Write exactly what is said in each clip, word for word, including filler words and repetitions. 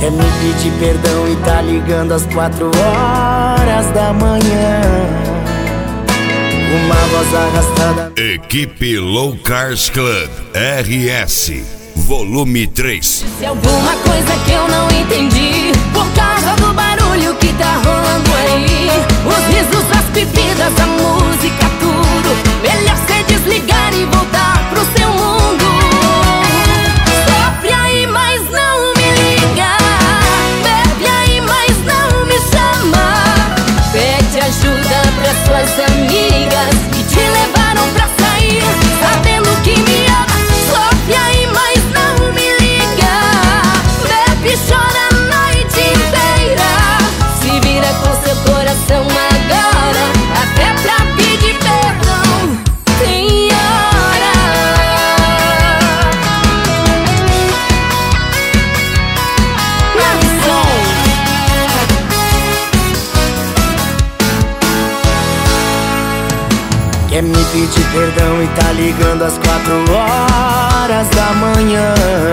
Quer me pedir perdão e tá ligando às quatro horas da manhã. Uma voz arrastada. Equipe Low Cars Club R S Volume três. Se alguma coisa que eu não entendi por causa do barulho que tá rolando aí, os risos, as bebidas, a música, tudo. Melhor cê desligar e voltar pro seu mundo. Sofre aí, mas não me liga. Bebe aí, mas não me chama. Pede ajuda pras suas amigas que te levaram pra sair sabendo que me ama. Sofre aí, mas não me liga. Bebe, chora a noite inteira. Se vira com seu coração agora, até pra pedir perdão tem hora. Nação. Quer me pedir perdão e tá ligando às quatro horas da manhã.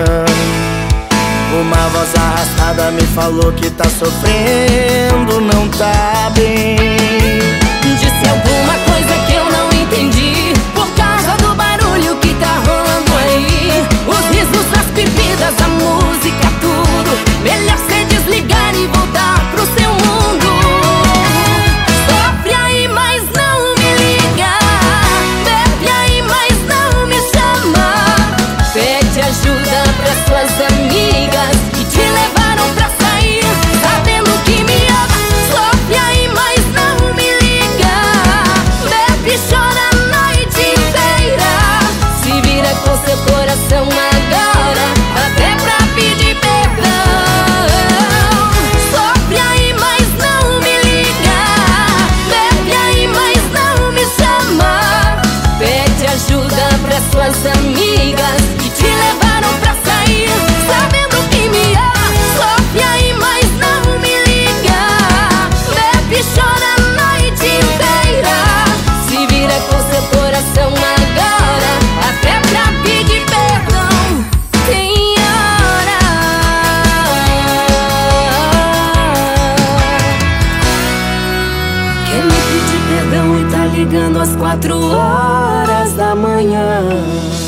Uma voz arrastada me falou que tá sofrendo, não tá bem. Disse alguma coisa que eu não entendi por causa do barulho que tá rolando aí. Os risos, as bebidas, a música, tudo. Melhor cê desligar e voltar pro seu mundo. Sofre aí, mas não me liga. Bebe aí, mas não me chama. Pede ajuda pras suas amigas que te levaram pra sair sabendo que me ama. Sofre aí, mas não me liga. Bebe, chora a noite inteira. Se vira com seu coração agora, até pra pedir perdão. Sofre aí, mas não me liga. Bebe aí, mas não me chama. Pede ajuda pras suas amigas que te levaram pra sair sabendo que me ama. Sofre aí, mas não me liga. Bebe, chora a noite inteira. Se vira com seu coração agora, até pra pedir perdão tem hora. Quer me pedir perdão e tá ligando às quatro horas da manhã.